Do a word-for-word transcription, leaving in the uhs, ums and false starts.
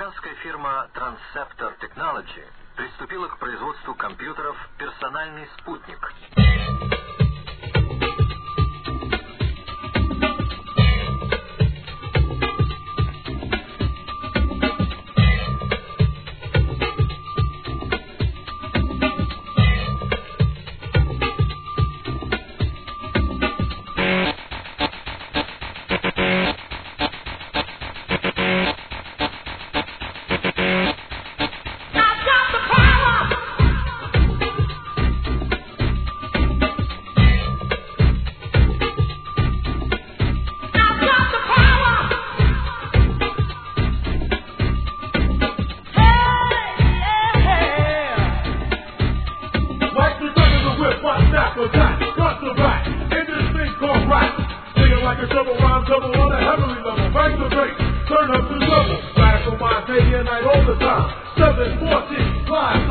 Американская фирма Transceptor Technology приступила к производству компьютеров «Персональный спутник». Like a double rhyme, double on a heavenly level. Back to base, turn up the level. Radical mind, day and night all the time. seven fourteen, live.